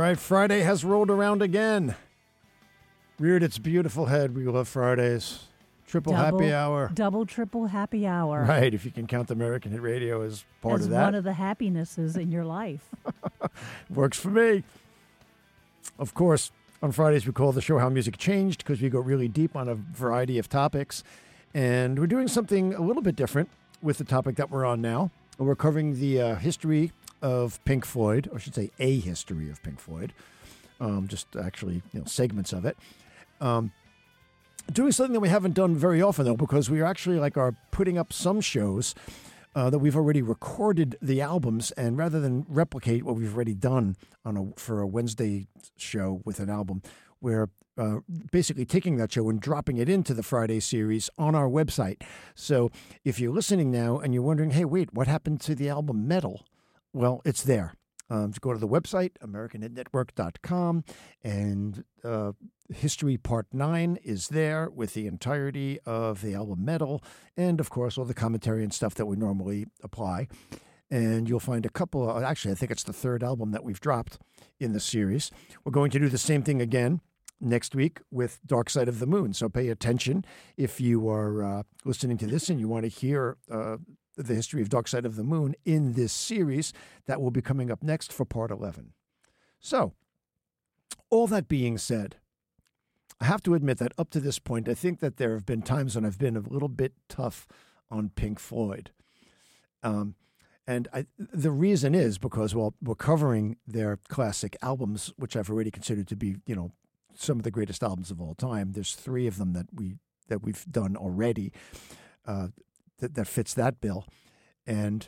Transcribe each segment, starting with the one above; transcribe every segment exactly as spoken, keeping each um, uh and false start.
right, Friday has rolled around again. Reared its beautiful head. We love Fridays. Triple double, happy hour. Double, triple happy hour. Right, if you can count American Hit Radio as part as of that. one of the happinesses in your life. Works for me. Of course, on Fridays we call the show How Music Changed because we go really deep on a variety of topics. And we're doing something a little bit different with the topic that we're on now. We're covering the uh, history of Pink Floyd, or I should say a history of Pink Floyd, um, just actually you know segments of it. Um, doing something that we haven't done very often, though, because we are actually like are putting up some shows uh, that we've already recorded the albums, and rather than replicate what we've already done on a for a Wednesday show with an album, we're uh, basically taking that show and dropping it into the Friday series on our website. So if you're listening now and you're wondering, hey, wait, what happened to the album Metal? Well, it's there. Um, to go to the website, American Hit Network dot com, and uh, History Part nine is there with the entirety of the album Metal, and, of course, all the commentary and stuff that we normally apply. And you'll find a couple of, actually, I think it's the third album that we've dropped in the series. We're going to do the same thing again next week with Dark Side of the Moon, so pay attention if you are uh, listening to this and you want to hear uh, the history of Dark Side of the Moon in this series that will be coming up next for part eleven. So, all that being said, I have to admit that up to this point, I think that there have been times when I've been a little bit tough on Pink Floyd. Um, and I, the reason is because, well, we're covering their classic albums, which I've already considered to be, you know, some of the greatest albums of all time. There's three of them that, we, that we've done already. Uh, That, that fits that bill. And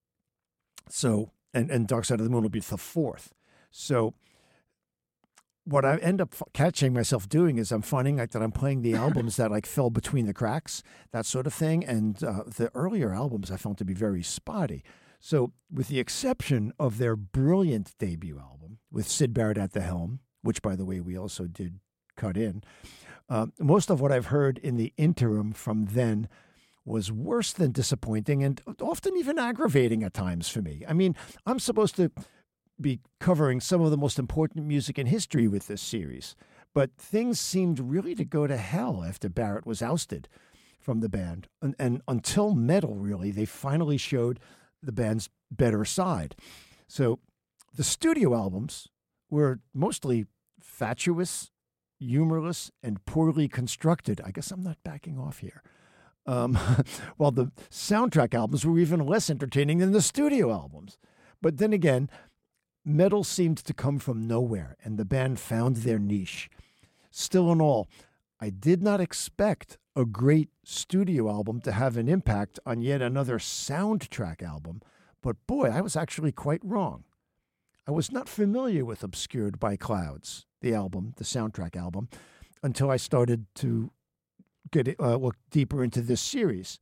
so, and, and Dark Side of the Moon will be the fourth. So what I end up f- catching myself doing is I'm finding like that I'm playing the albums that like fell between the cracks, that sort of thing. And uh, the earlier albums I found to be very spotty. So with the exception of their brilliant debut album with Syd Barrett at the helm, which, by the way, we also did cut in, uh, most of what I've heard in the interim from then was worse than disappointing and often even aggravating at times for me. I mean, I'm supposed to be covering some of the most important music in history with this series, but things seemed really to go to hell after Barrett was ousted from the band. And, and until Metal, really, they finally showed the band's better side. So the studio albums were mostly fatuous, humorless, and poorly constructed. I guess I'm not backing off here. Um, while the soundtrack albums were even less entertaining than the studio albums. But then again, Metal seemed to come from nowhere, and the band found their niche. Still in all, I did not expect a great studio album to have an impact on yet another soundtrack album, but boy, I was actually quite wrong. I was not familiar with Obscured by Clouds, the album, the soundtrack album, until I started to get uh, look deeper into this series.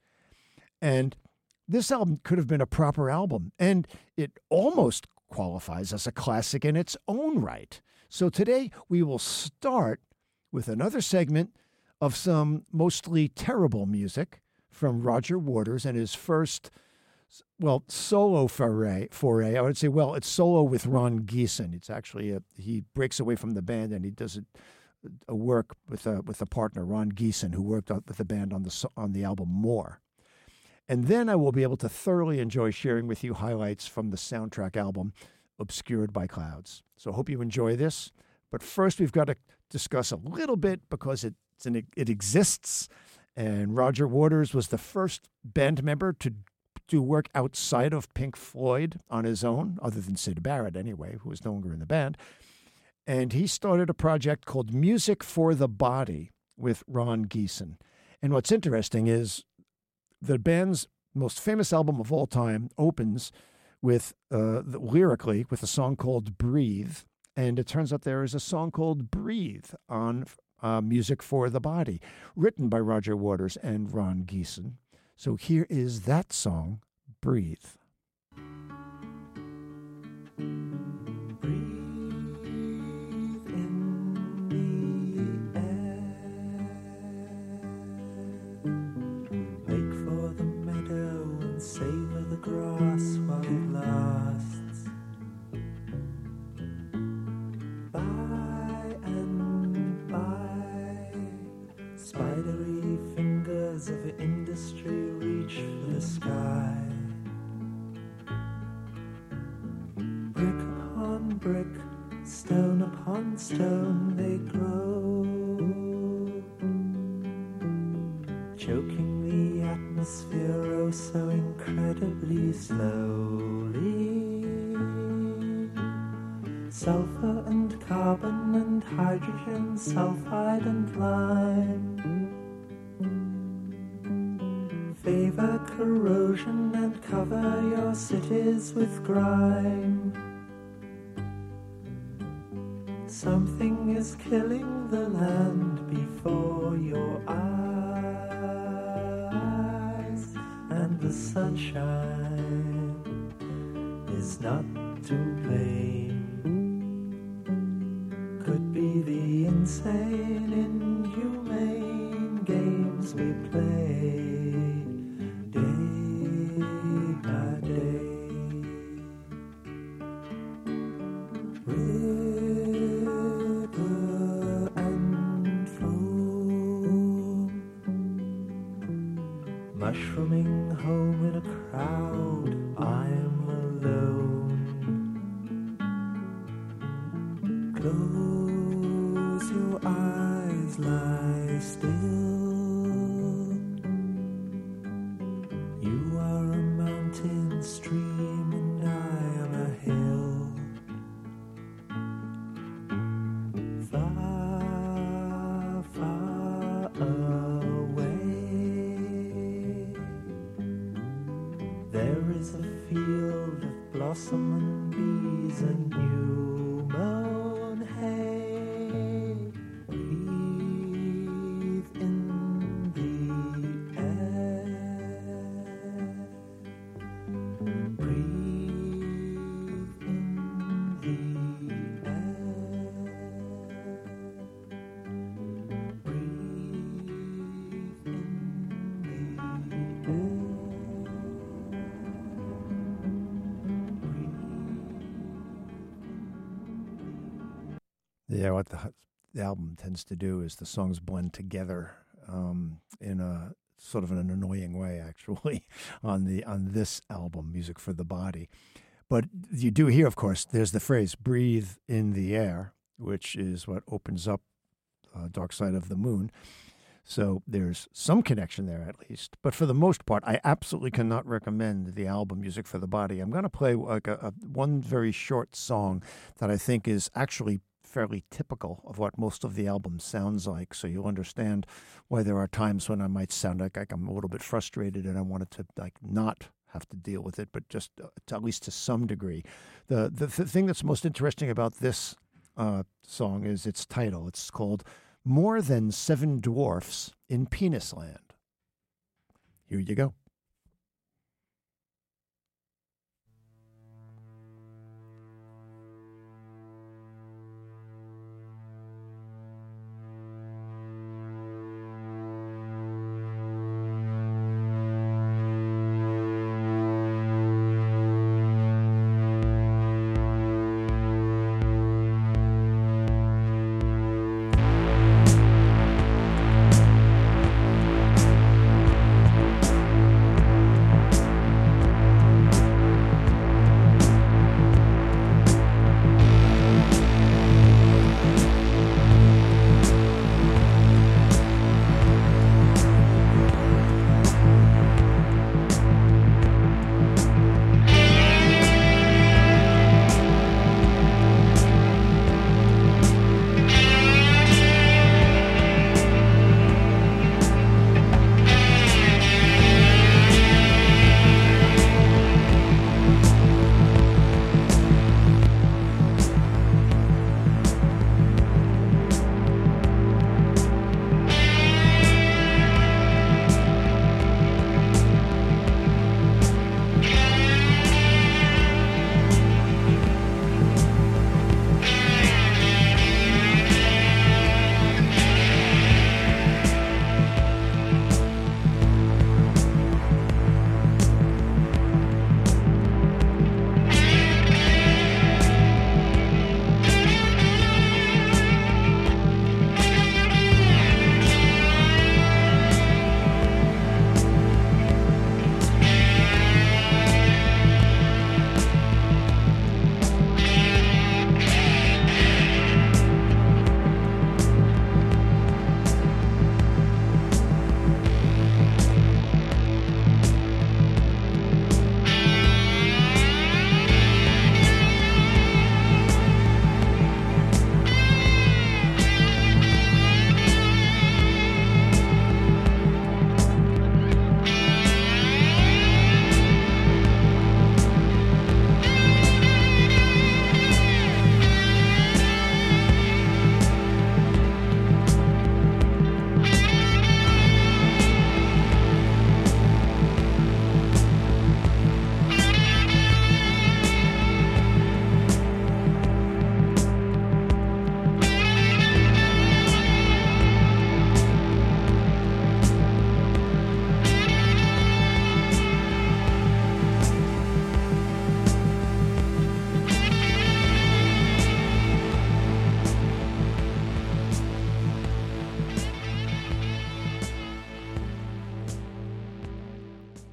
And this album could have been a proper album, and it almost qualifies as a classic in its own right. So today we will start with another segment of some mostly terrible music from Roger Waters and his first, well, solo foray. foray. I would say, well, it's solo with Ron Geeson. It's actually, a, he breaks away from the band and he does it a work with a with a partner, Ron Geeson, who worked with the band on the on the album More. And then I will be able to thoroughly enjoy sharing with you highlights from the soundtrack album Obscured by Clouds. So I hope you enjoy this. But first, we've got to discuss a little bit because it, it's an, it exists. And Roger Waters was the first band member to do work outside of Pink Floyd on his own, other than Syd Barrett anyway, who was no longer in the band. And he started a project called Music for the Body with Ron Geeson. And what's interesting is the band's most famous album of all time opens with, uh, the, lyrically, with a song called Breathe. And it turns out there is a song called Breathe on uh, Music for the Body, written by Roger Waters and Ron Geeson. So here is that song, Breathe. Savor the grass while it lasts. stone they grow, choking the atmosphere oh so incredibly slowly. Sulfur and carbon and hydrogen, sulfide and lime, favor corrosion and cover your cities with grime. Something is killing the land before your eyes, and the sunshine is not to blame. Could be the insane, inhumane games we play day by day. River and foam, mushrooming home in a crowd, I'm alone. Close your eyes, lie still. You are a mountain stream and I am a hill. Far, far away, there is a field of blossom and bees and new mown hay. Breathe in the air. Breathe in the air. Breathe in the air. Yeah, what the, the album tends to do is the songs blend together um, in a sort of an annoying way, actually, on the on this album, Music for the Body. But you do hear, of course, there's the phrase "breathe in the air," which is what opens up uh, Dark Side of the Moon. So there's some connection there, at least. But for the most part, I absolutely cannot recommend the album Music for the Body. I'm going to play like a, a one very short song that I think is actually fairly typical of what most of the album sounds like, so you'll understand why there are times when I might sound like, like I'm a little bit frustrated and I wanted to like not have to deal with it, but just uh, to, at least to some degree. The, the the thing that's most interesting about this uh, song is its title. It's called More Than Seven Dwarfs in Penis Land. Here you go. Breathe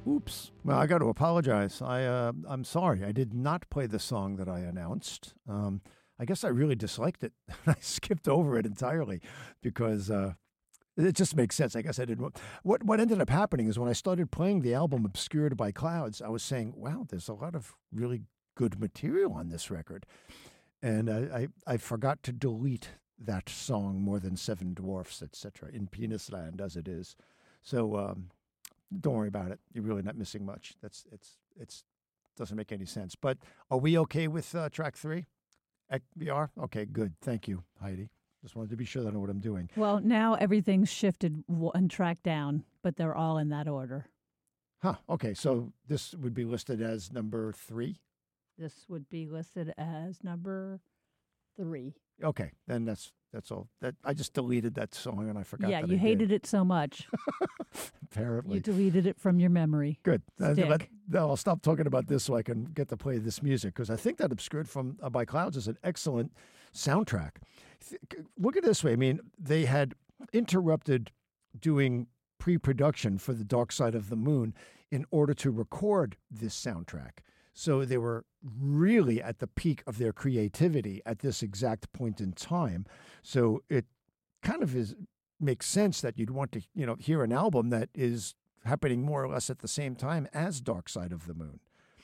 Oops. Well, I got to apologize. I uh, I'm sorry. I did not play the song that I announced. Um, I guess I really disliked it. I skipped over it entirely because uh, it just makes sense. I guess I didn't. What What ended up happening is when I started playing the album "Obscured by Clouds," I was saying, "Wow, there's a lot of really good material on this record," and I I, I forgot to delete that song, "More Than Seven Dwarfs," et cetera, in Penis Land as it is. So. Um, Don't worry about it. You're really not missing much. That's it's it's doesn't make any sense. But are we okay with uh, track three? Ec- We are? Okay, good. Thank you, Heidi. Just wanted to be sure that I know what I'm doing. Well, now everything's shifted one track down, but they're all in that order. Huh. Okay, so this would be listed as number three? This would be listed as number three. Okay, then that's that's all. That I just deleted that song and I forgot yeah, that you I hated did. it so much. Apparently. You deleted it from your memory. Good. Uh, Stick. let- no, I'll stop talking about this so I can get to play this music because I think that Obscured from uh, by Clouds is an excellent soundtrack. Th- c- Look at it this way. I mean, they had interrupted doing pre-production for The Dark Side of the Moon in order to record this soundtrack. So they were really at the peak of their creativity at this exact point in time. So it kind of is makes sense that you'd want to, you know, hear an album that is happening more or less at the same time as Dark Side of the Moon.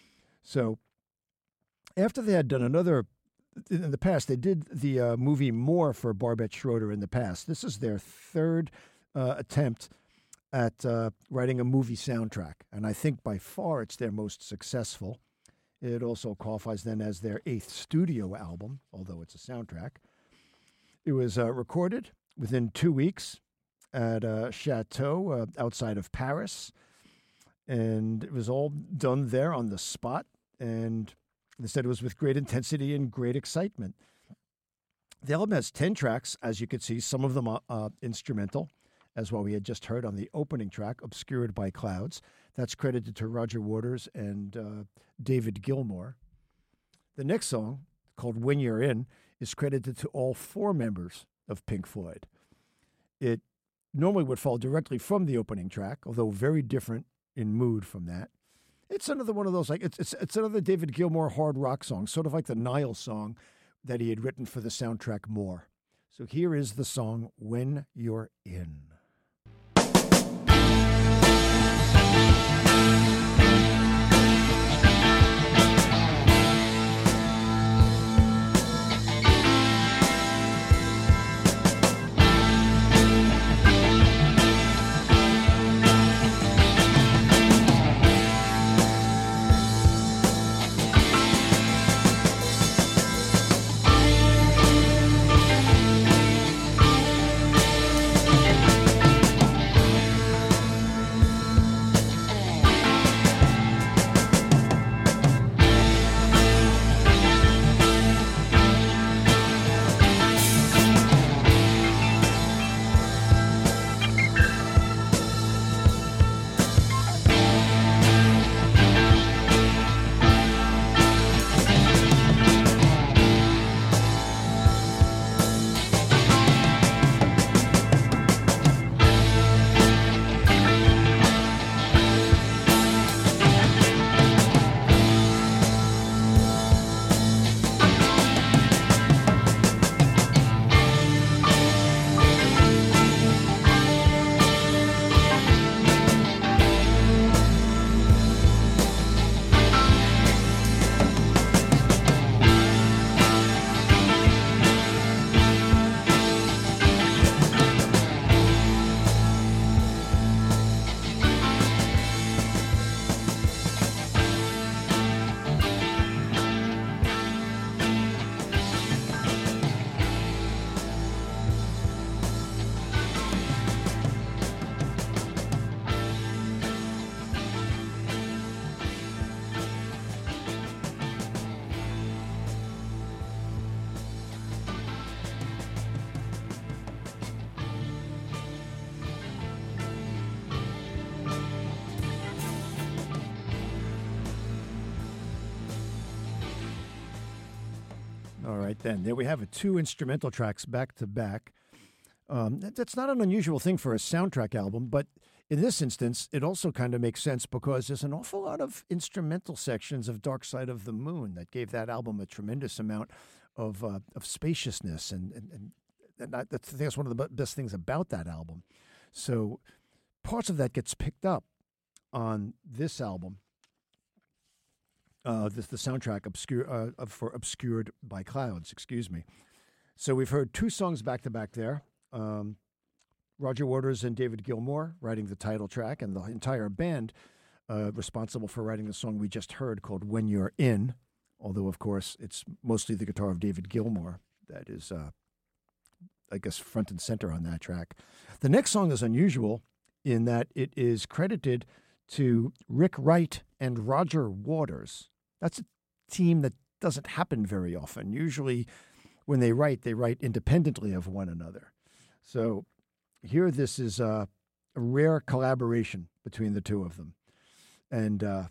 So after they had done another, in the past, they did the uh, movie More for Barbette Schroeder in the past. This is their third uh, attempt at uh, writing a movie soundtrack. And I think by far it's their most successful. It also qualifies then as their eighth studio album, although it's a soundtrack. It was uh, recorded within two weeks at a chateau uh, outside of Paris. And it was all done there on the spot. And they said it was with great intensity and great excitement. The album has ten tracks, as you could see, some of them are uh, instrumental, as what we had just heard on the opening track, Obscured by Clouds. That's credited to Roger Waters and uh, David Gilmour. The next song, called When You're In, is credited to all four members of Pink Floyd. It normally would fall directly from the opening track, although very different in mood from that. It's another one of those, like, it's, it's, it's another David Gilmour hard rock song, sort of like the Nile song that he had written for the soundtrack More. So here is the song, When You're In. All right, then. There we have it. Two instrumental tracks back to back. Um, that- that's not an unusual thing for a soundtrack album, but in this instance, it also kind of makes sense because there's an awful lot of instrumental sections of Dark Side of the Moon that gave that album a tremendous amount of uh, of spaciousness, and and, and, and I, that's, I think that's one of the best things about that album. So parts of that gets picked up on this album. Uh, this the soundtrack obscure uh, for Obscured by Clouds. Excuse me. So we've heard two songs back to back there. Um, Roger Waters and David Gilmour writing the title track, and the entire band uh, responsible for writing the song we just heard called When You're In, although, of course, it's mostly the guitar of David Gilmour that is, uh, I guess, front and center on that track. The next song is unusual in that it is credited to Rick Wright and Roger Waters. That's a team that doesn't happen very often. Usually when they write, they write independently of one another. So here, this is uh, a rare collaboration between the two of them. And uh,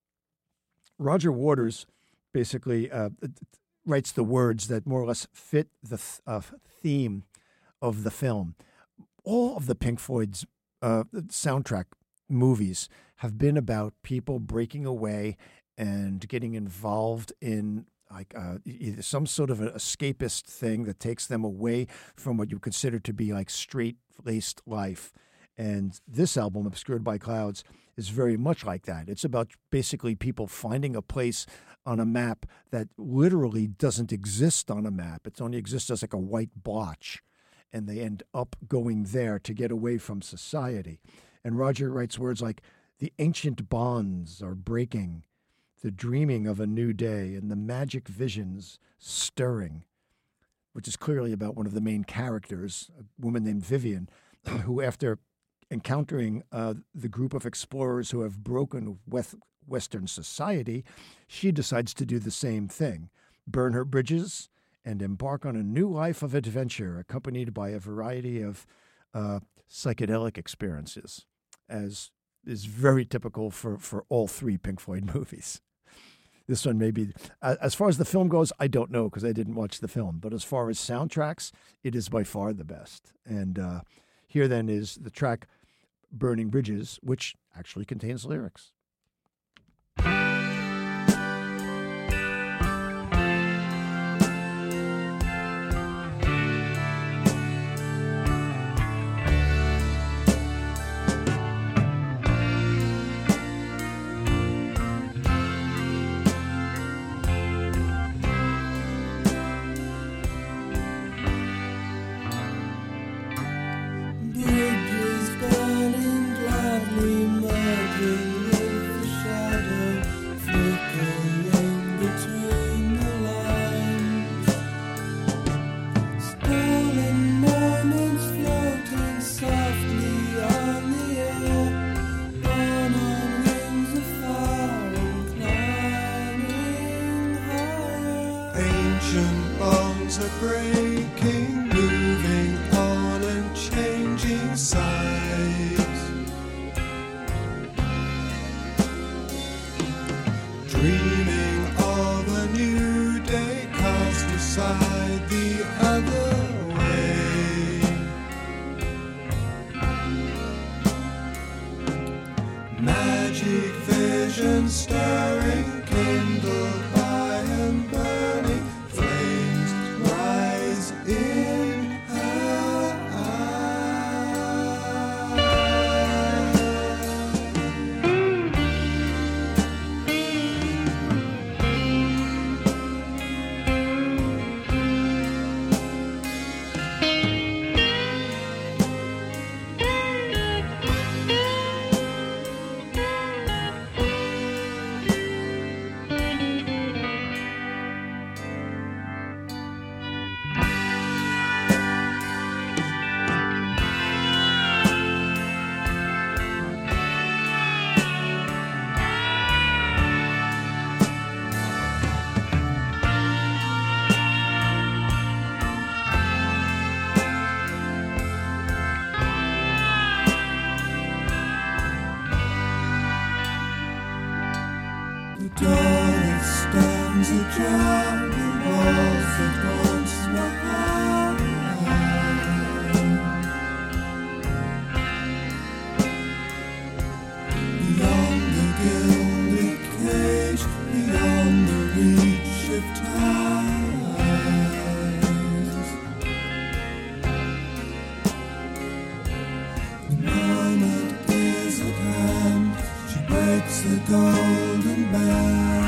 Roger Waters basically uh, writes the words that more or less fit the th- uh, theme of the film. All of the Pink Floyd's uh, soundtrack movies have been about people breaking away and getting involved in like uh, either some sort of an escapist thing that takes them away from what you consider to be like straight-laced life. And this album, Obscured by Clouds, is very much like that. It's about basically people finding a place on a map that literally doesn't exist on a map. It only exists as like a white blotch, and they end up going there to get away from society. And Roger writes words like, "The ancient bonds are breaking, the dreaming of a new day, and the magic visions stirring," which is clearly about one of the main characters, a woman named Vivian, who, after encountering uh, the group of explorers who have broken with Western society, she decides to do the same thing, burn her bridges and embark on a new life of adventure, accompanied by a variety of uh, psychedelic experiences, as is very typical for, for all three Pink Floyd movies. This one may be, as far as the film goes, I don't know because I didn't watch the film. But as far as soundtracks, it is by far the best. And uh, here then is the track Burning Bridges, which actually contains lyrics. strikes the golden bell.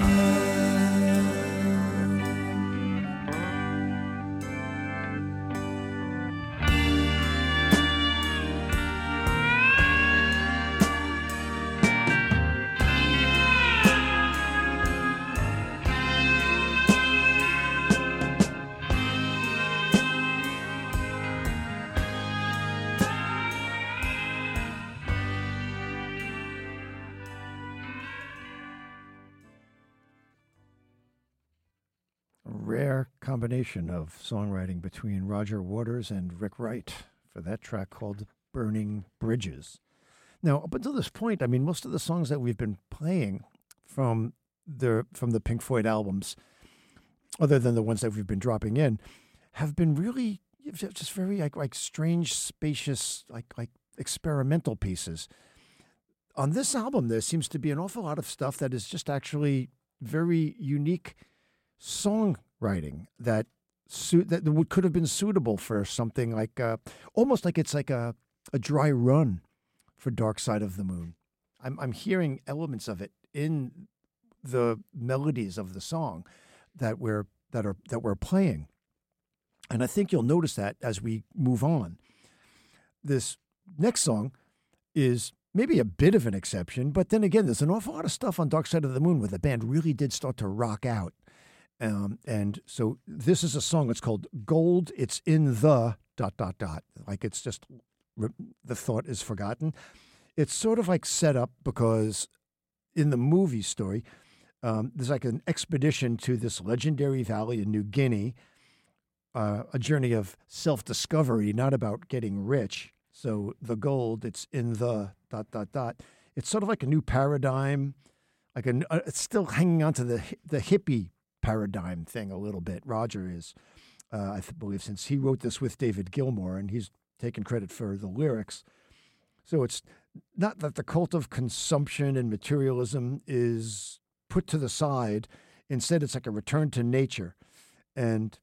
Rare combination of songwriting between Roger Waters and Rick Wright for that track called Burning Bridges. Now, up until this point, I mean, most of the songs that we've been playing from the from the Pink Floyd albums, other than the ones that we've been dropping in, have been really just very like like strange, spacious, like like experimental pieces. On this album, there seems to be an awful lot of stuff that is just actually very unique songwriting that suit that would could have been suitable for something like uh, almost like it's like a a dry run for Dark Side of the Moon. I'm I'm hearing elements of it in the melodies of the song that we're that are that we're playing, and I think you'll notice that as we move on. This next song is maybe a bit of an exception, but then again, there's an awful lot of stuff on Dark Side of the Moon where the band really did start to rock out. Um, and so this is a song that's called Gold. It's in the dot, dot, dot. Like it's just, the thought is forgotten. It's sort of like set up because in the movie story, um, there's like an expedition to this legendary valley in New Guinea, uh, a journey of self-discovery, not about getting rich. So the gold, it's in the dot, dot, dot. It's sort of like a new paradigm, like a, uh, it's still hanging on to the the hippie paradigm thing a little bit. Roger is, uh, I th- believe, since he wrote this with David Gilmour, and he's taken credit for the lyrics. So it's not that the cult of consumption and materialism is put to the side. Instead, it's like a return to nature. And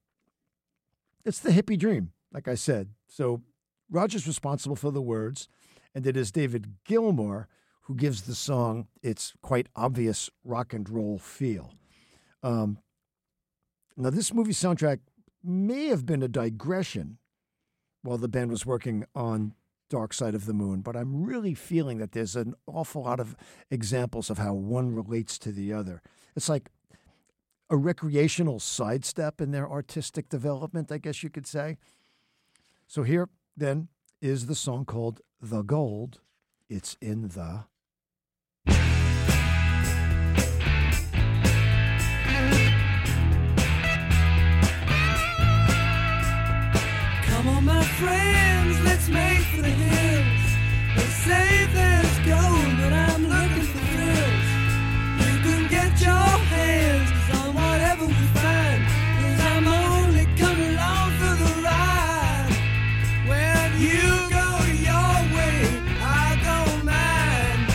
it's the hippie dream, like I said. So Roger's responsible for the words, and it is David Gilmour who gives the song its quite obvious rock and roll feel. Um, now, this movie soundtrack may have been a digression while the band was working on Dark Side of the Moon, but I'm really feeling that there's an awful lot of examples of how one relates to the other. It's like a recreational sidestep in their artistic development, I guess you could say. So here, then, is the song called The Gold. It's in the... Come on, my friends, let's make for the hills. They say there's gold, but I'm looking for thrills. You can get your hands on whatever we find, 'cause I'm only coming along for the ride. When you go your way, I go mine.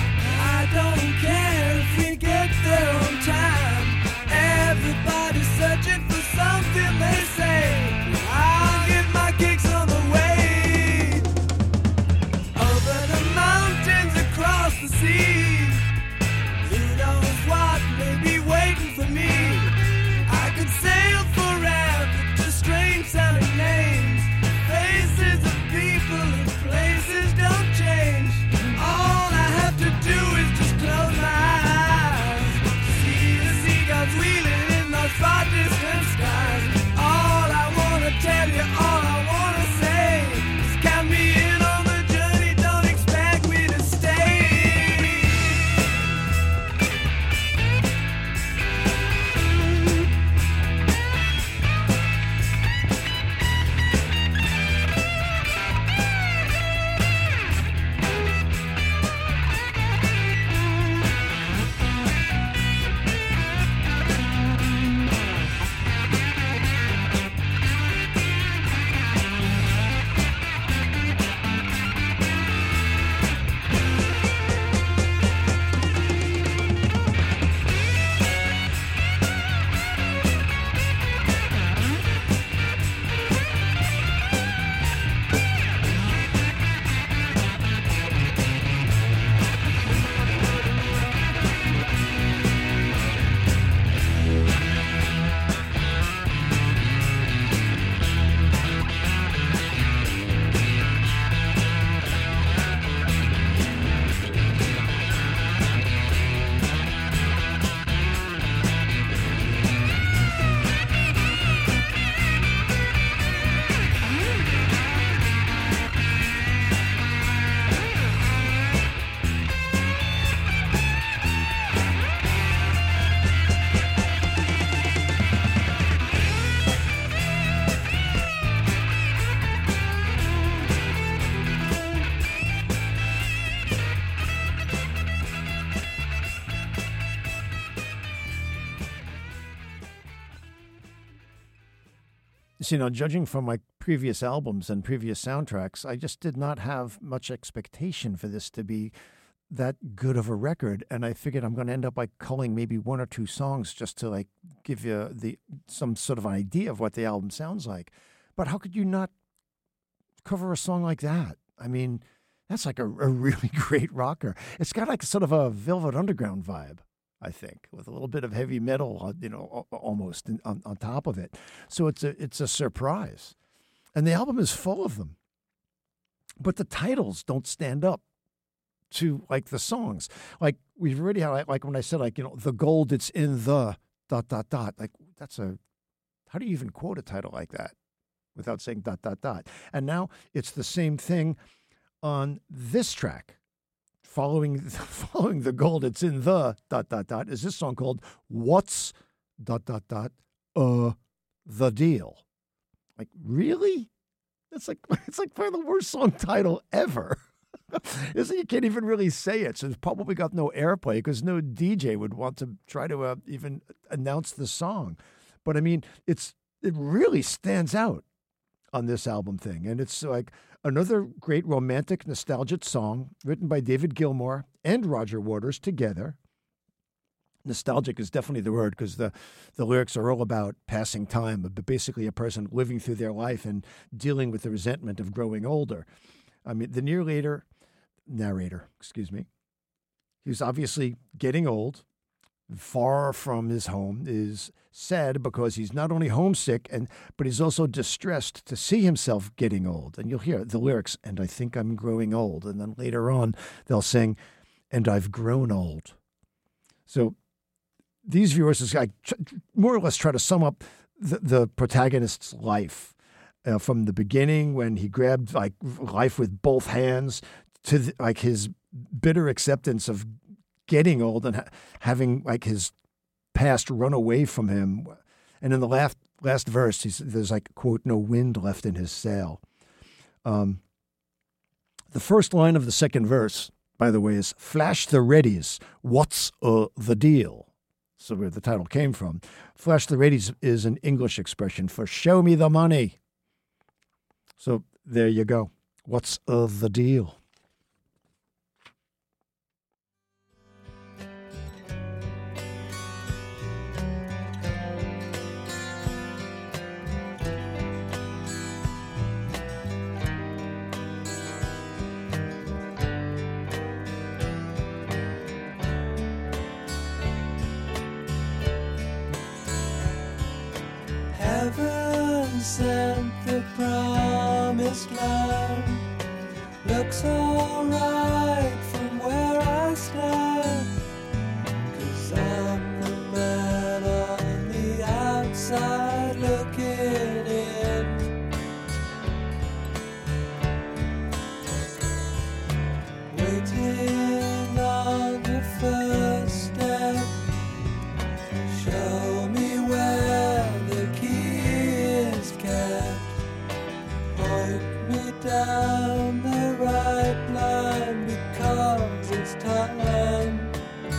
So, you know, judging from my previous albums and previous soundtracks, I just did not have much expectation for this to be that good of a record. And I figured I'm going to end up like culling maybe one or two songs just to like give you the some sort of an idea of what the album sounds like. But how could you not cover a song like that? I mean, that's like a, a really great rocker. It's got like sort of a Velvet Underground vibe, I think, with a little bit of heavy metal, you know, almost on, on top of it. So it's a it's a surprise. And the album is full of them. But the titles don't stand up to, like, the songs. Like, we've already had, like, when I said, like, you know, the gold, it's in the dot, dot, dot. Like, that's a, how do you even quote a title like that without saying dot, dot, dot? And now it's the same thing on this track. Following following the gold, it's in the dot, dot, dot, is this song called What's dot, dot, dot, uh, the deal? Like, really? It's like, it's like probably the worst song title ever. Isn't you can't even really say it, so it's probably got no airplay because no D J would want to try to uh, even announce the song. But I mean, it's it really stands out on this album thing, and it's like another great romantic, nostalgic song written by David Gilmour and Roger Waters together. Nostalgic is definitely the word because the, the lyrics are all about passing time, but basically a person living through their life and dealing with the resentment of growing older. I mean, the narrator, narrator, excuse me, he's obviously getting old, far from his home, is sad because he's not only homesick, and but he's also distressed to see himself getting old. And you'll hear the lyrics, and I think I'm growing old. And then later on, they'll sing, and I've grown old. So these verses, I more or less try to sum up the, the protagonist's life. Uh, from the beginning, when he grabbed like life with both hands, to the, like his bitter acceptance of getting old and ha- having like his past run away from him, and in the last last verse, he's, there's like quote, no wind left in his sail. Um, the first line of the second verse, by the way, is "Flash the readies, what's uh, the deal?" So where the title came from. "Flash the readies" is an English expression for "show me the money." So there you go. What's uh, the deal? Heaven sent the promised land. Looks alright from where I stand, 'cause I'm the man on the outside looking in, waiting on the first step. Show me where the key is kept. Point me down the right line, because it's time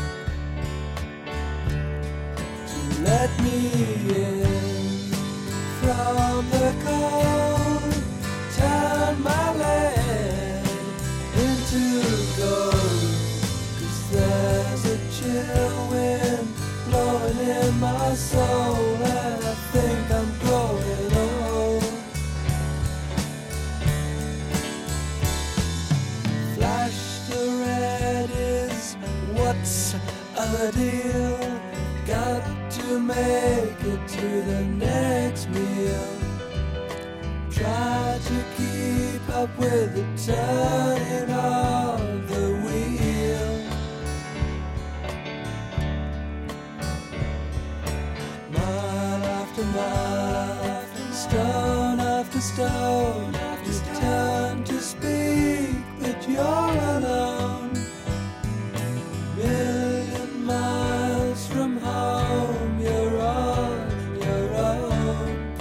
to let me in from the cold. Turn my land into gold, 'cause there's a chill wind blowing in my soul, and I think I'm growing old. Flash the red is what's a deal. Got to make it to the next meal. Try to keep up with the turning of the wheel. Mile after mile, stone after stone, you turn to speak, but you're alone. Million miles from home, you're on your own.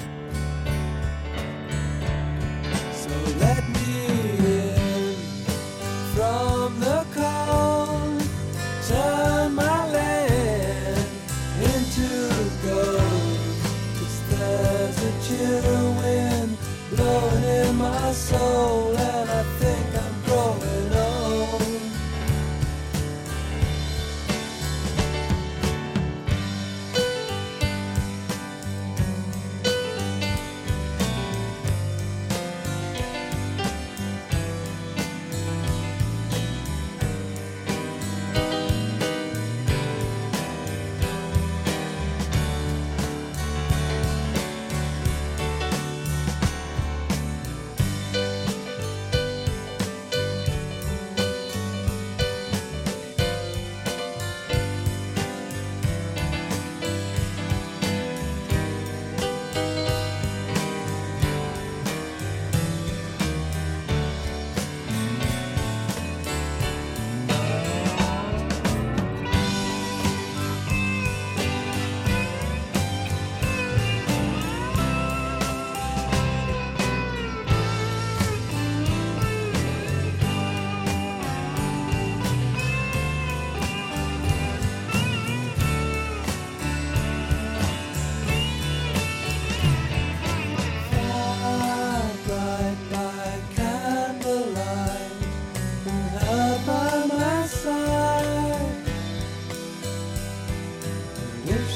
So let me in from the cold. Turn my land into gold, 'cause there's a chill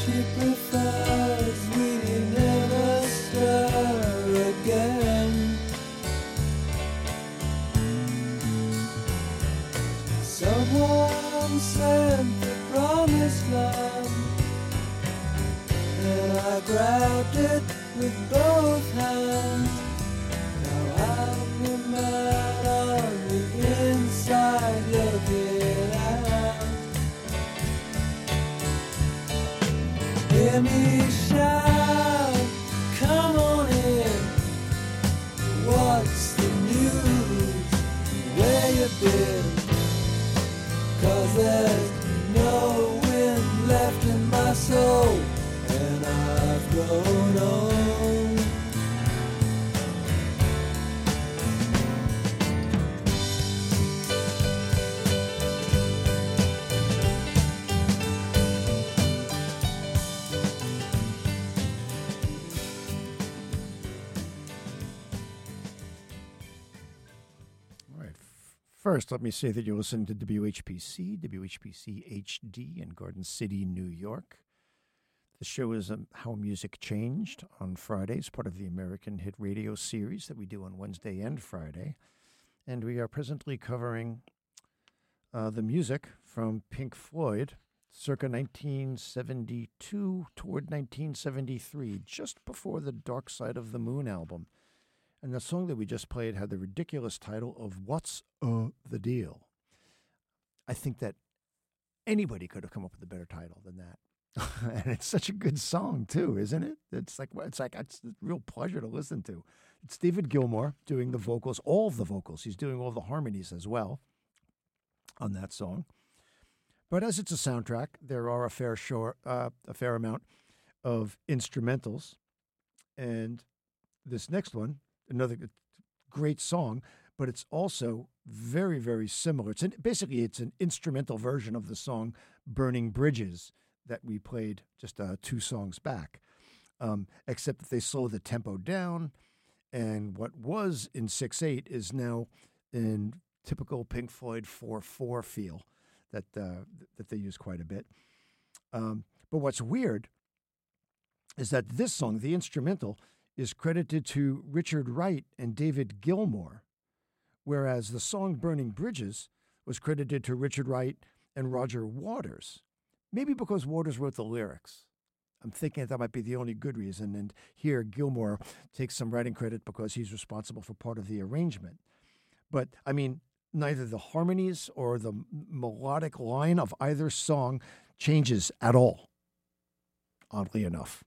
she prefers we never stir again. Someone sent the promised land, and I grabbed it with both hands. Now I'm the man on the inside looking out. Hear me shout, come on in. What's the news? Where you been? 'Cause there's no wind left in my soul, and I've grown old. First, let me say that you're listening to W H P C, W H P C H D in Garden City, New York. The show is um, How Music Changed on Fridays, part of the American Hit Radio series that we do on Wednesday and Friday. And we are presently covering uh, the music from Pink Floyd, circa nineteen seventy-two toward nineteen seventy-three, just before the Dark Side of the Moon album. And the song that we just played had the ridiculous title of What's uh, the Deal? I think that anybody could have come up with a better title than that. And it's such a good song, too, isn't it? It's like it's like it's a real pleasure to listen to. It's David Gilmour doing the vocals, all of the vocals. He's doing all the harmonies as well on that song. But as it's a soundtrack, there are a fair, short, uh, a fair amount of instrumentals. And this next one, another great song, but it's also very, very similar. It's an, basically, it's an instrumental version of the song Burning Bridges that we played just uh, two songs back, um, except that they slow the tempo down, and what was in six eight is now in typical Pink Floyd four four feel that, uh, that they use quite a bit. Um, but what's weird is that this song, the instrumental, is credited to Richard Wright and David Gilmour, whereas the song Burning Bridges was credited to Richard Wright and Roger Waters. Maybe because Waters wrote the lyrics. I'm thinking that might be the only good reason, and here Gilmour takes some writing credit because he's responsible for part of the arrangement. But, I mean, neither the harmonies or the melodic line of either song changes at all, oddly enough.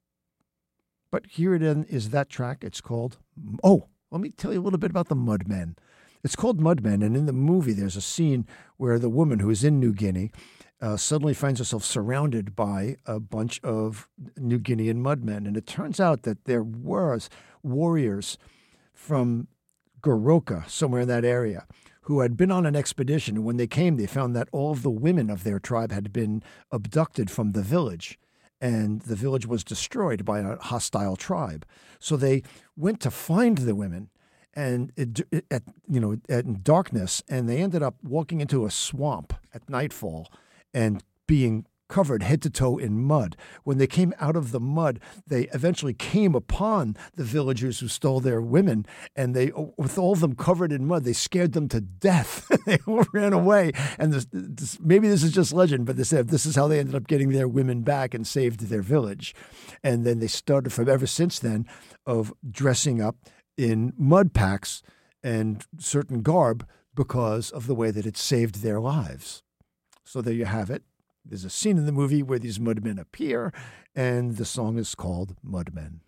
But here it is, that track. It's called, oh, let me tell you a little bit about the Mudmen. It's called Mudmen, and in the movie there's a scene where the woman who is in New Guinea uh, suddenly finds herself surrounded by a bunch of New Guinean mudmen. And it turns out that there was warriors from Goroka, somewhere in that area, who had been on an expedition. And when they came, they found that all of the women of their tribe had been abducted from the village, and the village was destroyed by a hostile tribe. So they went to find the women, and it, it, at you know at, in darkness, and they ended up walking into a swamp at nightfall and being covered head to toe in mud. When they came out of the mud, they eventually came upon the villagers who stole their women, and they, with all of them covered in mud, they scared them to death. They all ran away. And this, this, maybe this is just legend, but they said this is how they ended up getting their women back and saved their village. And then they started from ever since then of dressing up in mud packs and certain garb because of the way that it saved their lives. So there you have it. There's a scene in the movie where these mudmen appear, and the song is called Mudmen.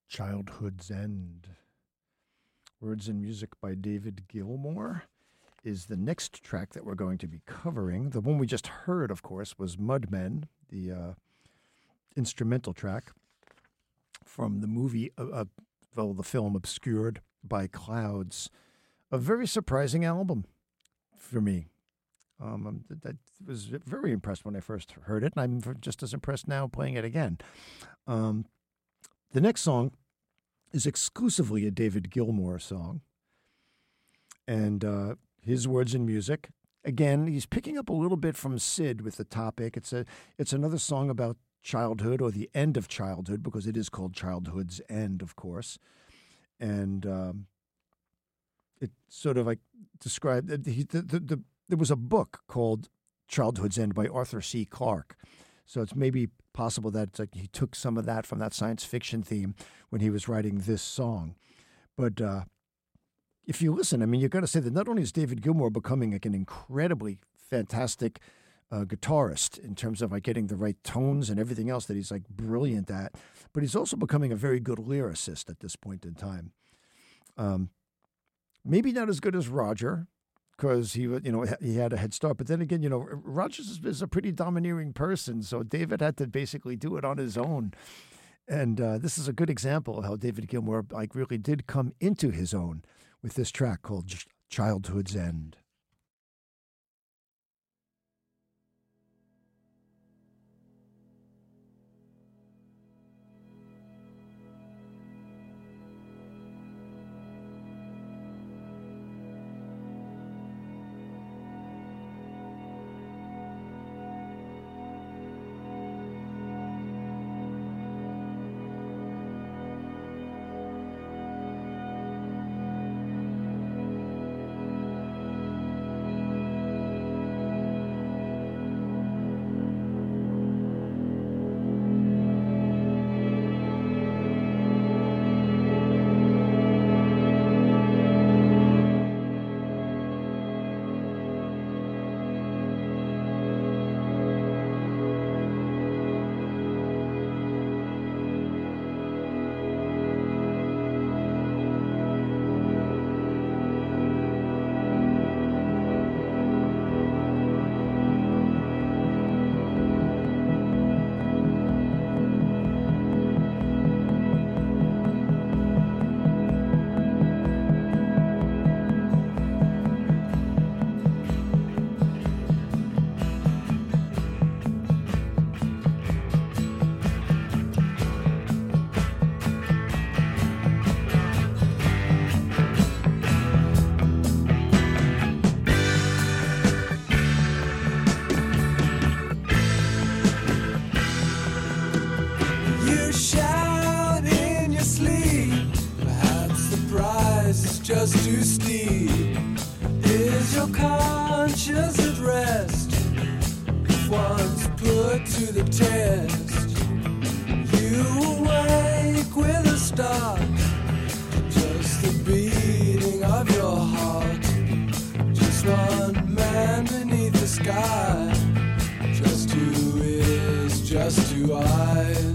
Childhood's End. Words and music by David Gilmour is the next track that we're going to be covering. The one we just heard, of course, was Mudmen, the uh, instrumental track from the movie, uh, uh, well, the film Obscured by Clouds. A very surprising album for me. Um, I was very impressed when I first heard it, and I'm just as impressed now playing it again. Um, the next song is exclusively a David Gilmour song, and uh, his words and music. Again, he's picking up a little bit from Sid with the topic. It's a it's another song about childhood, or the end of childhood, because it is called Childhood's End, of course, and um, it sort of like described the, the, the, the there was a book called Childhood's End by Arthur C. Clarke. So it's maybe possible that it's like he took some of that from that science fiction theme when he was writing this song. But uh, if you listen, I mean, you've got to say that not only is David Gilmour becoming like an incredibly fantastic uh, guitarist in terms of like getting the right tones and everything else that he's like brilliant at, but he's also becoming a very good lyricist at this point in time. Um, maybe not as good as Roger, because he, you know, he had a head start. But then again, you know, Rogers is a pretty domineering person, so David had to basically do it on his own. And uh, this is a good example of how David Gilmour like really did come into his own with this track called Childhood's End. Just too steep. Is your conscience at rest? If once put to the test, you awake with a start. Just the beating of your heart. Just one man beneath the sky. Just two ears, just two eyes.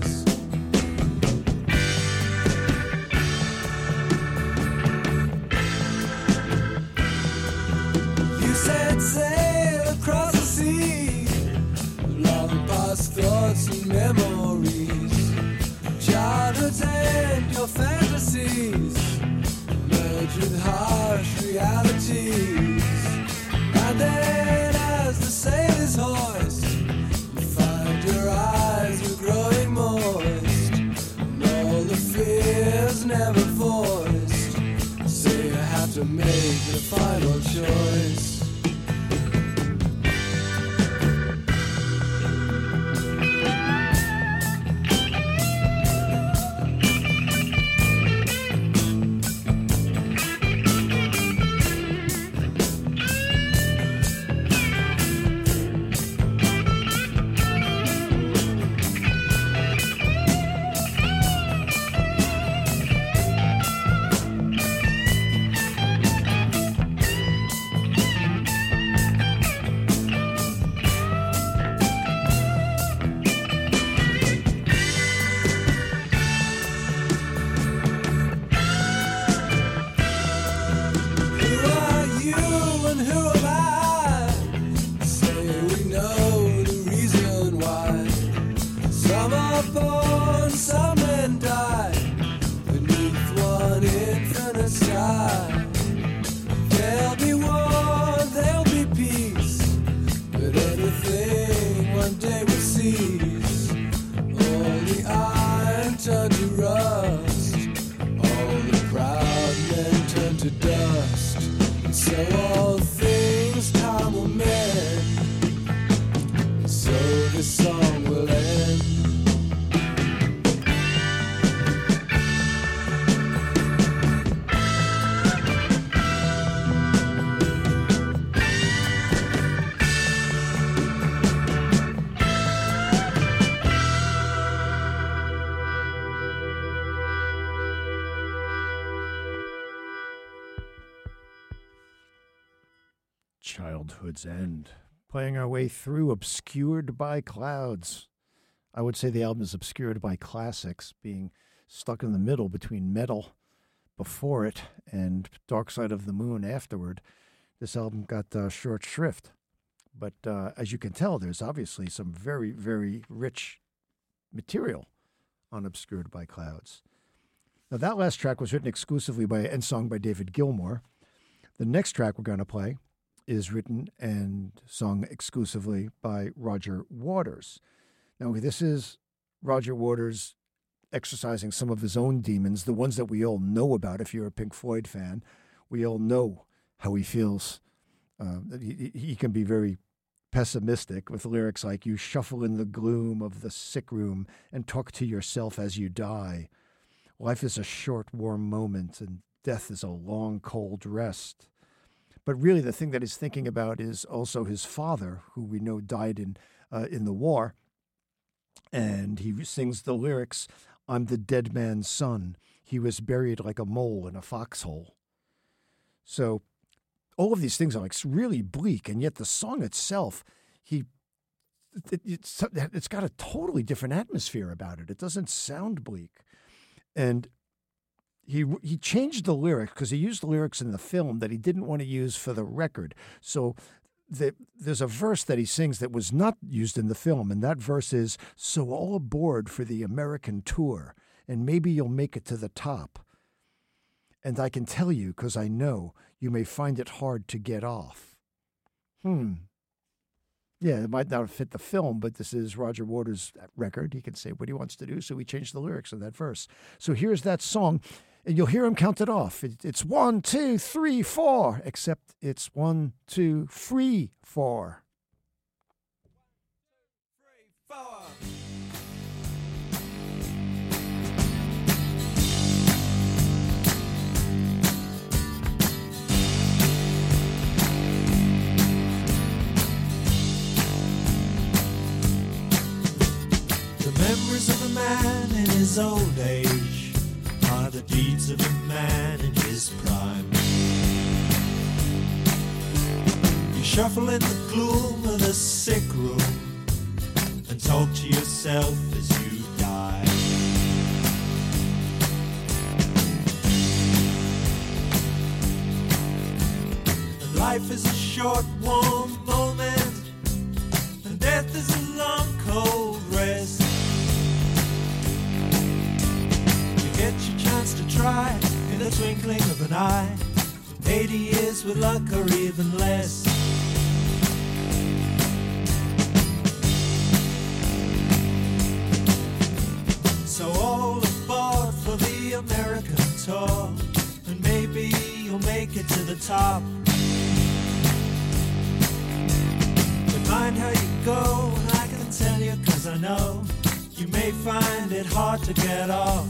Set sail across the sea, long past thoughts and memories. Childhood's end, your fantasies merge with harsh realities. And then as the sailors hoist, you find your eyes are growing moist, and all the fears never voiced. So you have to make the final choice. know the reason why. Some are born, some men die beneath one infinite sky. There'll be war, there'll be peace, but everything one day will cease. All the iron turn to rust, all the proud men turn to dust, and so all things time will mend, and so this song will end. Childhood's End. Playing our way through Obscured by Clouds. I would say the album is obscured by classics, being stuck in the middle between metal before it and Dark Side of the Moon afterward. This album got uh, short shrift. But uh, as you can tell, there's obviously some very, very rich material on Obscured by Clouds. Now, that last track was written exclusively by and sung by David Gilmour. The next track we're going to play is written and sung exclusively by Roger Waters. Now, this is Roger Waters exercising some of his own demons, the ones that we all know about if you're a Pink Floyd fan. We all know how he feels. Uh, he, he can be very pessimistic with lyrics like, "You shuffle in the gloom of the sick room and talk to yourself as you die. Life is a short, warm moment, and death is a long, cold rest." But really, the thing that he's thinking about is also his father, who we know died in uh, in the war. And he sings the lyrics, "I'm the dead man's son. He was buried like a mole in a foxhole." So all of these things are like really bleak, and yet the song itself, he it, it's it's got a totally different atmosphere about it. It doesn't sound bleak, and He he changed the lyrics because he used the lyrics in the film that he didn't want to use for the record. So the, there's a verse that he sings that was not used in the film, and that verse is, "So all aboard for the American tour, and maybe you'll make it to the top. And I can tell you, because I know, you may find it hard to get off." Hmm. Yeah, it might not fit the film, but this is Roger Waters' record. He can say what he wants to do, so he changed the lyrics of that verse. So here's that song. And you'll hear him count it off. It, it's one, two, three, four, except it's one, two, three, four. The memories of a man in his old age are the deeds of a man in his prime. You shuffle in the gloom of the sick room and talk to yourself as you die. And life is a short, warm moment, and death is a long, cold rest. Get your chance to try in the twinkling of an eye. Eighty years with luck or even less. So all aboard for the American tour, and maybe you'll make it to the top. But mind how you go, and I can tell you, cause I know you may find it hard to get off.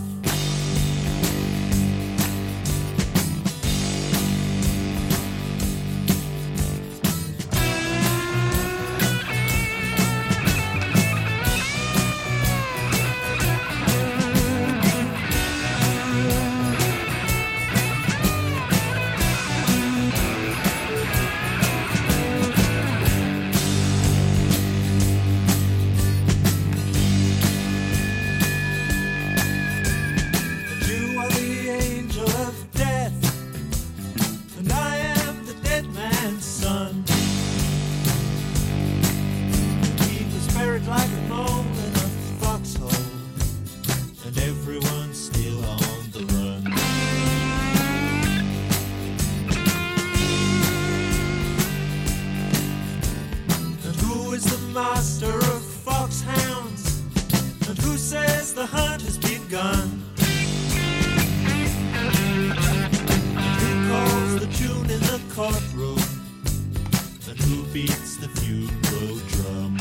master of foxhounds? And who says the hunt has begun? Who calls the tune in the courtroom? And who beats the funeral drum?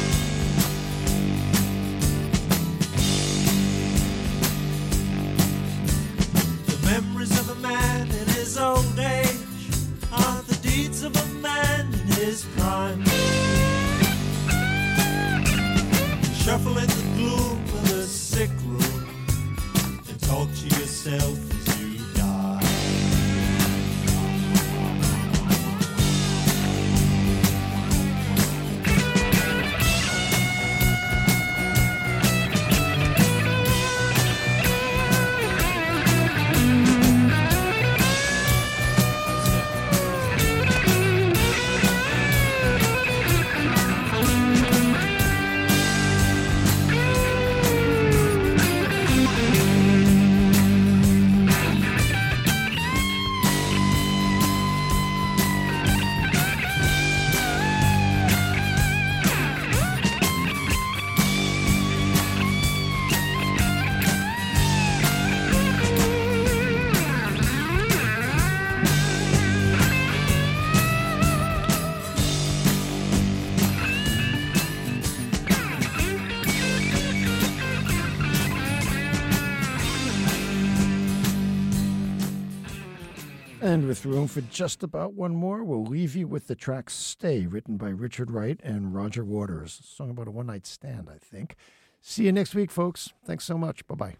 The memories of a man in his old age are the deeds of a man in his prime. Shuffle in the gloom of the sick room and talk to yourself as you die. And with room for just about one more, we'll leave you with the track Stay, written by Richard Wright and Roger Waters. A song about a one-night stand, I think. See you next week, folks. Thanks so much. Bye-bye.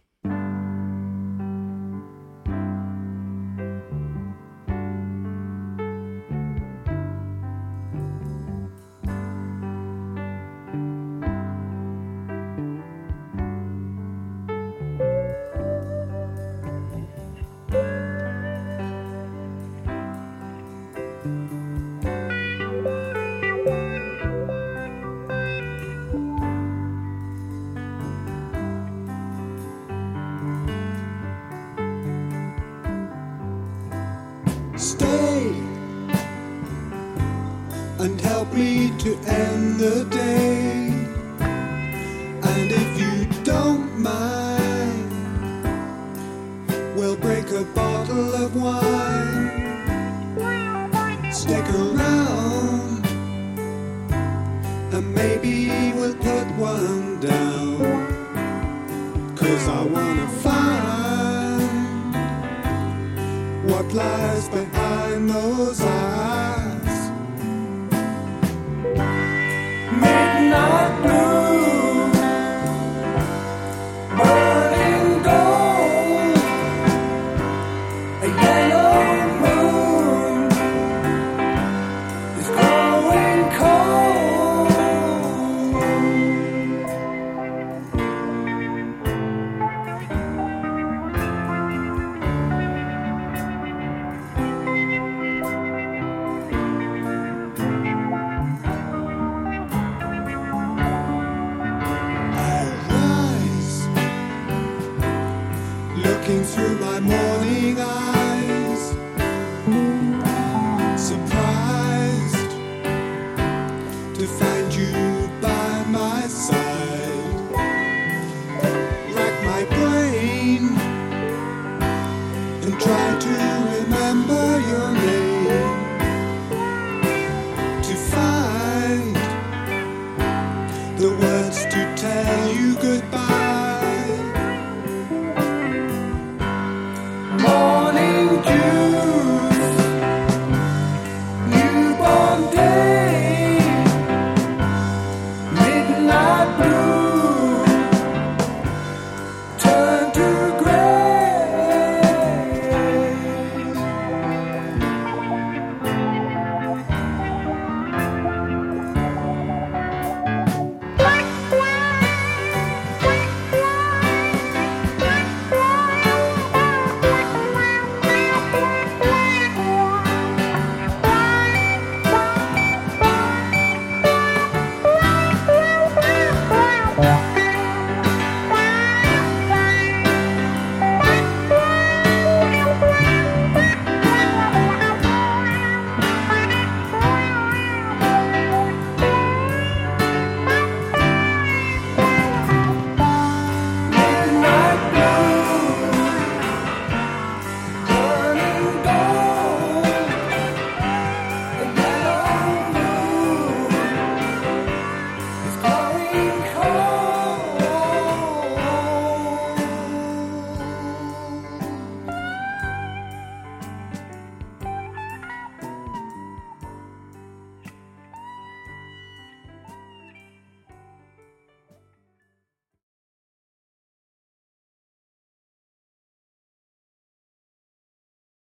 Stay and help me to end the day. And if you don't mind, we'll break a bottle of wine. Stick around and maybe we'll put one down. 'Cause I wanna find what lies behind those eyes. Midnight blue, burning gold, a yellow moon is growing cold. Looking through my morning eyes, surprised to find you by my side. Rack my brain and try to remember your name, to find the words to tell you goodbye.